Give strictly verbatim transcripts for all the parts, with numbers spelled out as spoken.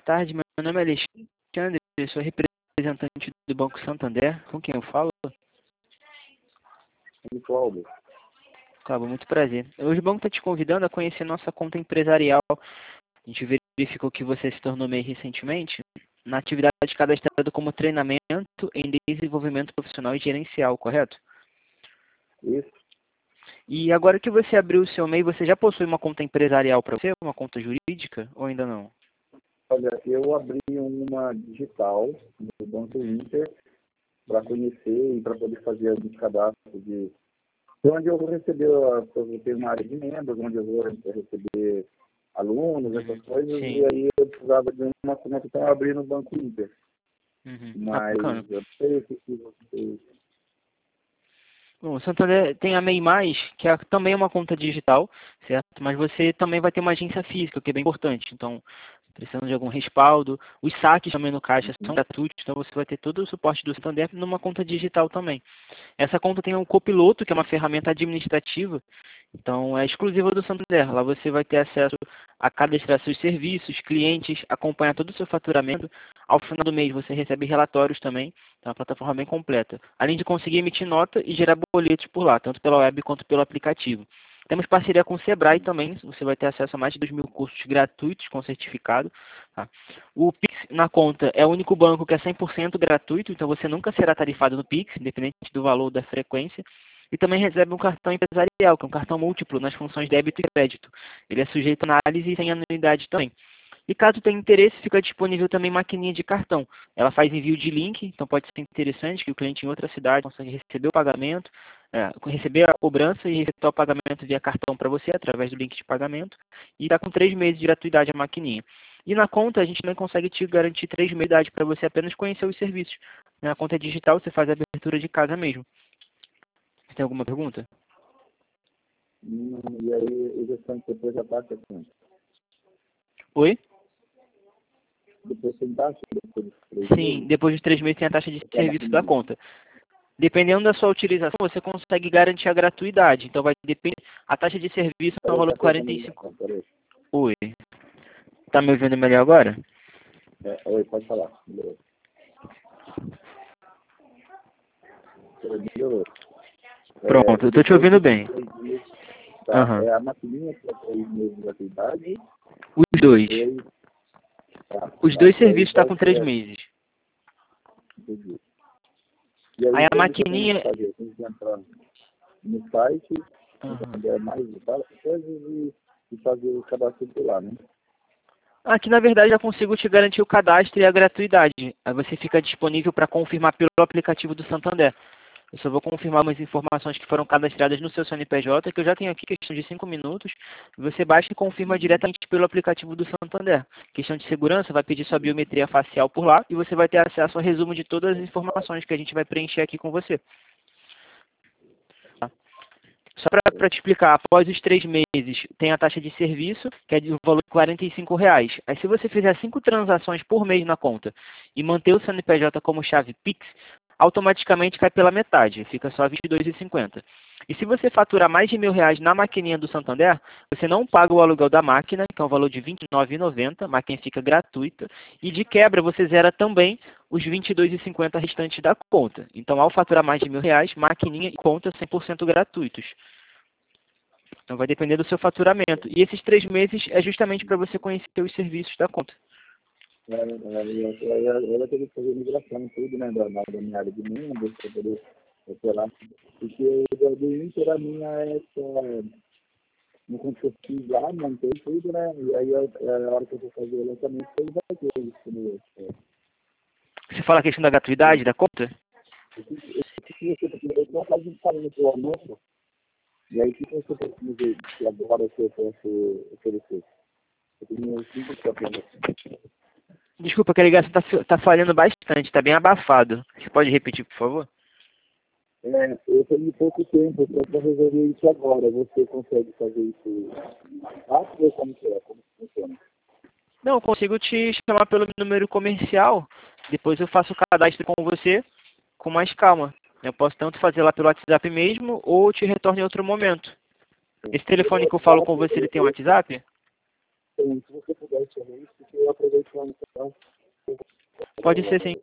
tarde, meu nome é Alexandre, eu sou representante do Banco Santander. Com quem eu falo? Cláudio. Cláudio, muito prazer. Hoje o banco está te convidando a conhecer nossa conta empresarial. A gente verificou que você se tornou MEI recentemente na atividade cadastrada como treinamento em desenvolvimento profissional e gerencial, correto? Isso. E agora que você abriu o seu MEI, você já possui uma conta empresarial para você, uma conta jurídica, ou ainda não? Olha, eu abri uma digital no Banco Inter para conhecer e para poder fazer alguns cadastros de onde eu vou receber, eu tenho uma área de membros, onde eu vou receber alunos, essas coisas, Sim. e aí eu precisava de uma conta para abrir no Banco Inter. Uhum. Mas Ah, eu não sei se você... Bom, o Santander tem a MEI Mais, que é também uma conta digital, certo? Mas você também vai ter uma agência física, o que é bem importante. Então, precisando de algum respaldo, os saques também no caixa são gratuitos, então você vai ter todo o suporte do Santander numa conta digital também. Essa conta tem um copiloto, que é uma ferramenta administrativa, então é exclusiva do Santander. Lá você vai ter acesso a cadastrar seus serviços, clientes, acompanhar todo o seu faturamento. Ao final do mês você recebe relatórios também, então é uma plataforma bem completa. Além de conseguir emitir nota e gerar boletos por lá, tanto pela web quanto pelo aplicativo. Temos parceria com o Sebrae também, você vai ter acesso a mais de dois mil cursos gratuitos com certificado. Tá? O Pix na conta é o único banco que é cem por cento gratuito, então você nunca será tarifado no Pix, independente do valor da frequência. E também recebe um cartão empresarial, que é um cartão múltiplo nas funções débito e crédito. Ele é sujeito a análise e sem anuidade também. E caso tenha interesse, fica disponível também maquininha de cartão. Ela faz envio de link, então pode ser interessante que o cliente em outra cidade consegue receber o pagamento, é, receber a cobrança e efetuar o pagamento via cartão para você, através do link de pagamento. E está com três meses de gratuidade a maquininha. E na conta a gente também consegue te garantir três meses de gratuidade para você apenas conhecer os serviços. Na conta digital você faz a abertura de casa mesmo. Você tem alguma pergunta? Hum, e aí, o gestante depois já passa aqui. Oi? Depois tem taxa, depois dos três Sim, meses. depois de três meses tem a taxa de É uma serviço da comida. conta. Dependendo da sua utilização, você consegue garantir a gratuidade. Então vai depender. A taxa de serviço é um Peraí, valor tá de quarenta e cortando a cinco. ligação, peraí. Oi. Tá me ouvindo melhor agora? É, oi, pode falar. Beleza. Melhorou. É, Pronto, eu tô te depois ouvindo desses bem. três meses, tá? Aham. É a maquininha que é três meses de gratuidade. Os dois. Depois, tá, Os tá. dois E aí serviços estão vai com três ter, meses. entendi. E aí, Aí a como que eu tenho que maquininha. fazer? Eu tenho que entrar no site, Aham. entender mais detalhes, coisas e, e fazer o cadastro por lá, né? Aqui, na verdade, já consigo te garantir o cadastro e a gratuidade. Aí você fica disponível para confirmar pelo aplicativo do Santander. Eu só vou confirmar umas informações que foram cadastradas no seu C N P J, que eu já tenho aqui, questão de cinco minutos. Você baixa e confirma diretamente pelo aplicativo do Santander. Questão de segurança, vai pedir sua biometria facial por lá e você vai ter acesso ao resumo de todas as informações que a gente vai preencher aqui com você. Tá? Só para te explicar, após os três meses, tem a taxa de serviço, que é de um valor de quarenta e cinco reais. Aí se você fizer cinco transações por mês na conta e manter o C N P J como chave Pix, automaticamente cai pela metade, fica só vinte e dois reais e cinquenta centavos. E se você faturar mais de mil reais na maquininha do Santander, você não paga o aluguel da máquina, que é um valor de vinte e nove reais e noventa centavos, a máquina fica gratuita, e de quebra você zera também os vinte e dois reais e cinquenta centavos restantes da conta. Então, ao faturar mais de mil reais, maquininha e conta cem por cento gratuitos. Então vai depender do seu faturamento. E esses três meses é justamente para você conhecer os serviços da conta. É, é, eu vou ter que fazer migração em tudo, né, da, da minha área de membros, para poder operar. Porque o do Inter, a minha é só, no quanto eu fiz lá, montei tudo, né, e aí a, a hora que eu vou fazer o lançamento, ele vai ter isso. Né, é. Você fala a questão da gratuidade da conta? O que que você precisa? Não faz um caminho para o almoço, e aí o que você precisa que agora que eu posso oferecer? Eu tenho cinco campeões. Desculpa, que a ligação está tá falhando bastante, está bem abafado. Você pode repetir, por favor? É, eu tenho pouco tempo para resolver isso agora. Você consegue fazer isso rápido ou como que é? Como que funciona? Não, eu consigo te chamar pelo número comercial. Depois eu faço o cadastro com você com mais calma. Eu posso tanto fazer lá pelo WhatsApp mesmo ou te retorno em outro momento. Esse telefone que eu falo com você, ele tem um WhatsApp? Então, se você puder chamar isso, porque eu aproveito lá no Pode ser sim.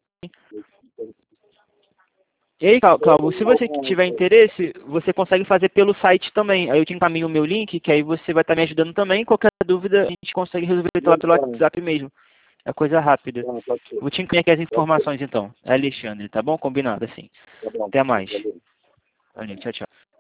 E aí, Clau- Cláudio, se você tiver interesse, você consegue fazer pelo site também. Aí eu te encaminho o meu link, que aí você vai estar me ajudando também. Qualquer dúvida, a gente consegue resolver lá pelo WhatsApp mesmo. É coisa rápida. Não, pode ser. Vou te encaminhar aqui as informações então. É Alexandre, tá bom? Combinado assim. Tá bom. Até mais. Valeu. Valeu, tchau, tchau.